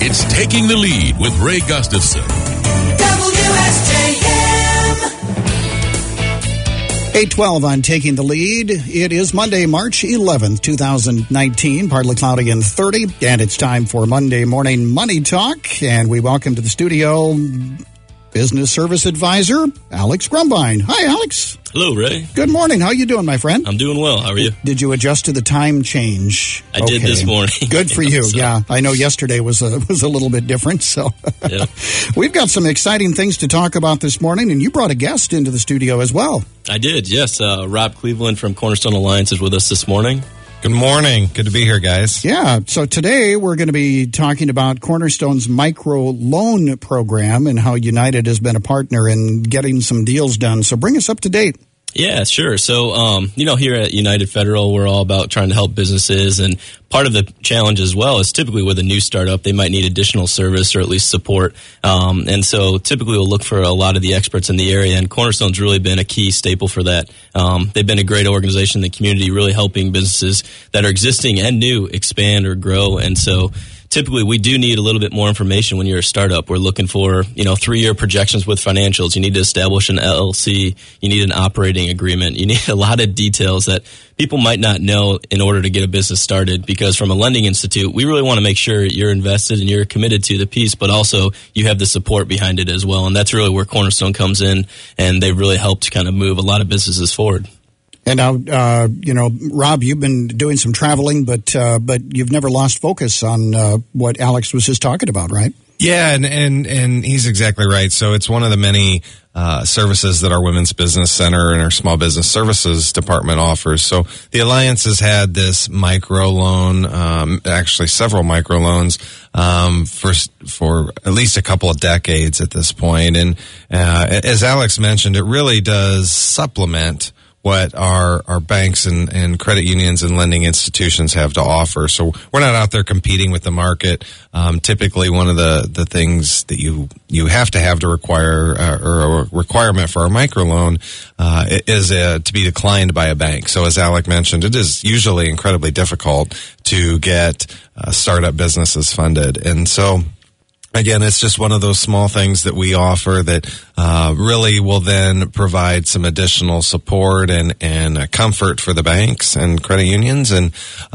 It's Taking the Lead with Ray Gustafson. WSJM. 8:12 on Taking the Lead. It is Monday, March 11th, 2019, partly cloudy and 30, and it's time for Monday Morning Money Talk, and we welcome to the studio Business Service Advisor, Alex Grumbine. Hi, Alex. Hello, Ray. Good morning. How are you doing, my friend? I'm doing well. How are you? Did you adjust to the time change? I did this morning. Good for you. So. Yeah, I know yesterday was a little bit different. So Yep. We've got some exciting things to talk about this morning, and you brought a guest into the studio as well. I did, yes. Rob Cleveland from Cornerstone Alliance is with us this morning. Good morning. Good to be here, guys. Yeah, so today we're going to be talking about Cornerstone's micro loan program and how United has been a partner in getting some deals done. So bring us up to date. Yeah, sure. So, here at United Federal, we're all about trying to help businesses. And part of the challenge as well is typically with a new startup, they might need additional service or at least support. And so typically we'll look for a lot of the experts in the area. And Cornerstone's really been a key staple for that. They've been a great organization in the community, really helping businesses that are existing and new expand or grow. And so typically, we do need a little bit more information when you're a startup. We're looking for, 3-year projections with financials. You need to establish an LLC. You need an operating agreement. You need a lot of details that people might not know in order to get a business started. Because from a lending institute, we really want to make sure you're invested and you're committed to the piece, but also you have the support behind it as well. And that's really where Cornerstone comes in, and they've really helped kind of move a lot of businesses forward. And now, Rob, you've been doing some traveling, but you've never lost focus on what Alex was just talking about, right? Yeah, and he's exactly right. So it's one of the many services that our Women's Business Center and our Small Business Services Department offers. So the Alliance has had this micro loan, actually several micro loans, for at least a couple of decades at this point. And as Alex mentioned, it really does supplement what our banks and credit unions and lending institutions have to offer. So we're not out there competing with the market. Typically, one of the things that you have to require or a requirement for a microloan is to be declined by a bank. So as Alec mentioned, it is usually incredibly difficult to get startup businesses funded. And so again, it's just one of those small things that we offer that really will then provide some additional support and comfort for the banks and credit unions. And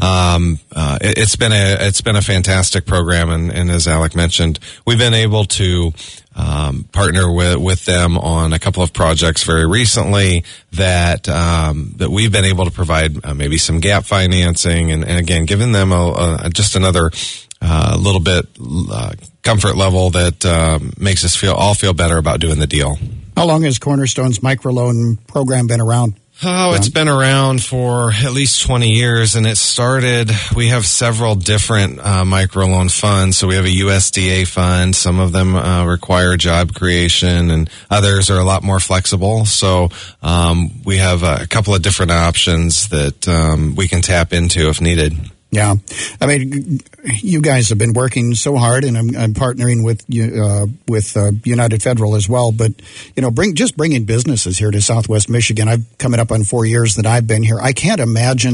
it's been a fantastic program. And as Alec mentioned, we've been able to partner with them on a couple of projects very recently that we've been able to provide maybe some gap financing and again giving them just another little bit comfort level that makes us all feel better about doing the deal. How long has Cornerstone's microloan program been around? Oh, it's been around for at least 20 years, and it started, we have several different microloan funds. So we have a USDA fund. Some of them require job creation, and others are a lot more flexible. So we have a couple of different options that we can tap into if needed. Yeah, I mean, you guys have been working so hard, and I'm partnering with United Federal as well. But bringing businesses here to Southwest Michigan. I've coming up on 4 years that I've been here. I can't imagine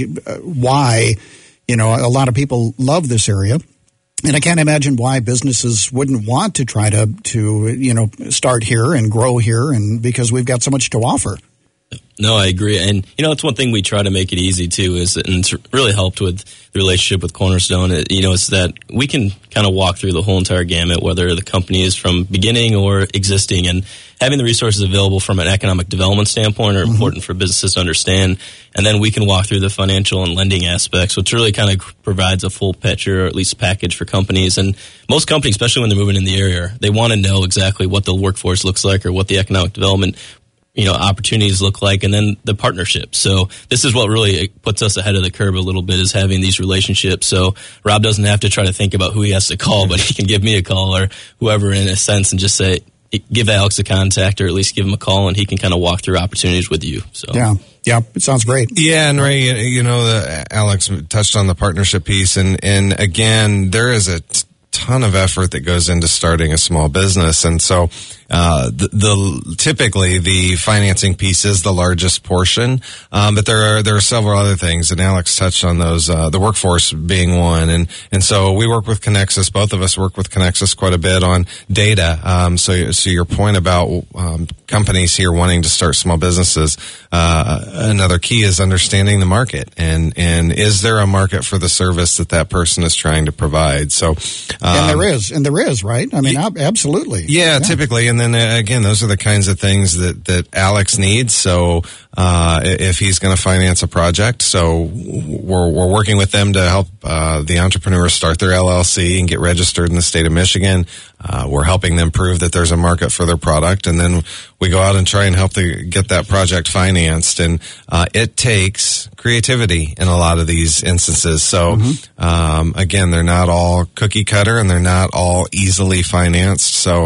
why a lot of people love this area, and I can't imagine why businesses wouldn't want to try to start here and grow here, and because we've got so much to offer. No, I agree. And, it's one thing we try to make it easy, too, and it's really helped with the relationship with Cornerstone. It's that we can kind of walk through the whole entire gamut, whether the company is from beginning or existing. And having the resources available from an economic development standpoint are important for businesses to understand. And then we can walk through the financial and lending aspects, which really kind of provides a full picture, or at least package for companies. And most companies, especially when they're moving in the area, they want to know exactly what the workforce looks like or what the economic development opportunities look like, and then the partnership. So this is what really puts us ahead of the curve a little bit, is having these relationships. So Rob doesn't have to try to think about who he has to call, but he can give me a call or whoever in a sense and just say, give Alex a contact, or at least give him a call, and he can kind of walk through opportunities with you. So Yeah, it sounds great. Yeah, and Ray, Alex touched on the partnership piece, and again, there is a ton of effort that goes into starting a small business. And so typically the financing piece is the largest portion, but there are several other things, and Alex touched on those, the workforce being one. And so we work with Connexus. Both of us work with Connexus quite a bit on data. So your point about companies here wanting to start small businesses, another key is understanding the market, and is there a market for the service that person is trying to provide. So and there is, right? I mean, absolutely. Yeah, typically. And then again, those are the kinds of things that Alex needs. So if he's going to finance a project, so we're working with them to help the entrepreneurs start their LLC and get registered in the state of Michigan. We're helping them prove that there's a market for their product, and then we go out and try and help get that project financed. And it takes creativity in a lot of these instances. So again, they're not all cookie cutter, and they're not all easily financed. So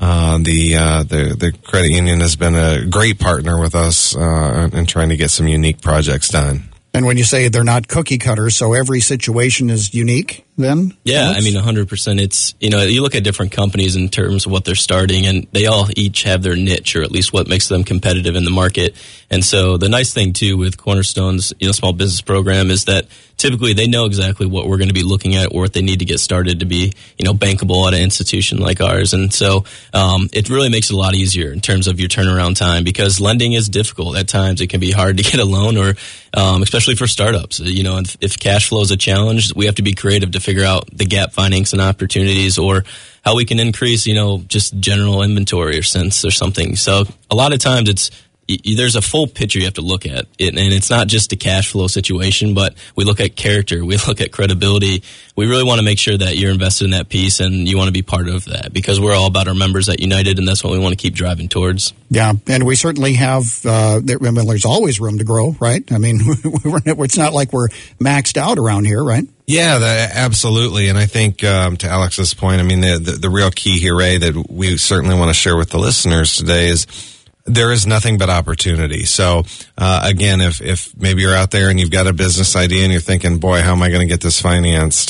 the credit union has been a great partner with us in trying to get some unique projects done. And when you say they're not cookie cutters, so every situation is unique then? Yeah, I mean, 100%. It's, you look at different companies in terms of what they're starting, and they all each have their niche, or at least what makes them competitive in the market. And so the nice thing, too, with Cornerstone's, small business program is that typically they know exactly what we're going to be looking at or what they need to get started to be, bankable at an institution like ours. And so it really makes it a lot easier in terms of your turnaround time, because lending is difficult. At times it can be hard to get a loan, or especially for startups. If cash flow is a challenge, we have to be creative to figure out the gap financing opportunities, or how we can increase, just general inventory or sense or something. So a lot of times there's a full picture you have to look at, and it's not just a cash flow situation, but we look at character, we look at credibility. We really want to make sure that you're invested in that piece, and you want to be part of that, because we're all about our members at United, and that's what we want to keep driving towards. Yeah, and we certainly have, there's always room to grow, right? I mean, it's not like we're maxed out around here, right? Yeah, absolutely. And I think to Alex's point, I mean, the real key here, Ray, that we certainly want to share with the listeners today is there is nothing but opportunity. So, again, if maybe you're out there and you've got a business idea and you're thinking, boy, how am I going to get this financed?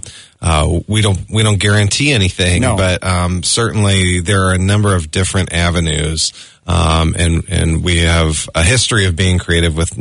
We don't guarantee anything, but certainly there are a number of different avenues. And we have a history of being creative with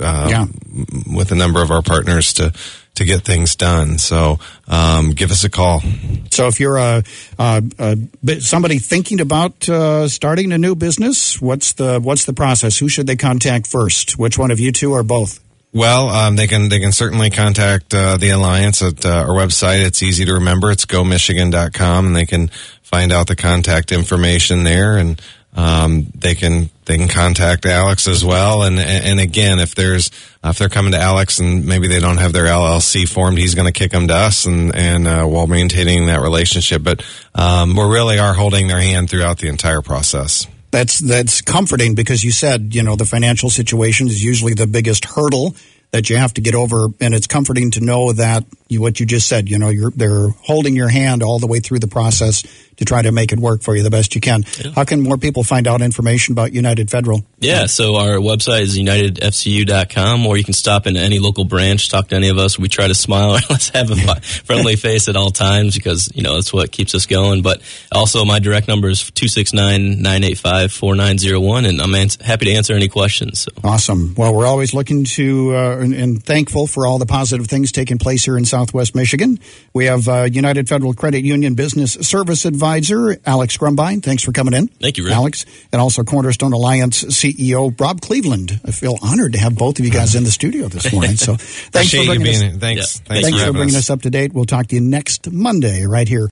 a number of our partners to get things done. So give us a call. So if you're somebody thinking about starting a new business, what's the process? Who should they contact first? Which one of you two, or both? Well, they can certainly contact the Alliance at our website. It's easy to remember. It's gomichigan.com, and they can find out the contact information there, and they can contact Alex as well. And again, if they're coming to Alex and maybe they don't have their LLC formed, he's going to kick them to us, and while maintaining that relationship. But we really are holding their hand throughout the entire process. That's comforting, because you said, the financial situation is usually the biggest hurdle that you have to get over, and it's comforting to know that what you just said, they're holding your hand all the way through the process to try to make it work for you the best you can. Yeah. How can more people find out information about United Federal? Yeah, so our website is unitedfcu.com, or you can stop in any local branch, talk to any of us. We try to smile, or let's have a friendly face at all times, because, that's what keeps us going. But also my direct number is 269-985-4901, and I'm happy to answer any questions. So. Awesome. Well, we're always looking to and thankful for all the positive things taking place here in Southwest Michigan. We have United Federal Credit Union Business Service Advisor Alex Grumbine. Thanks for coming in. Thank you, Rick. Alex. And also Cornerstone Alliance CEO Rob Cleveland. I feel honored to have both of you guys in the studio this morning. So thanks for bringing us. Thanks for bringing us up to date. We'll talk to you next Monday right here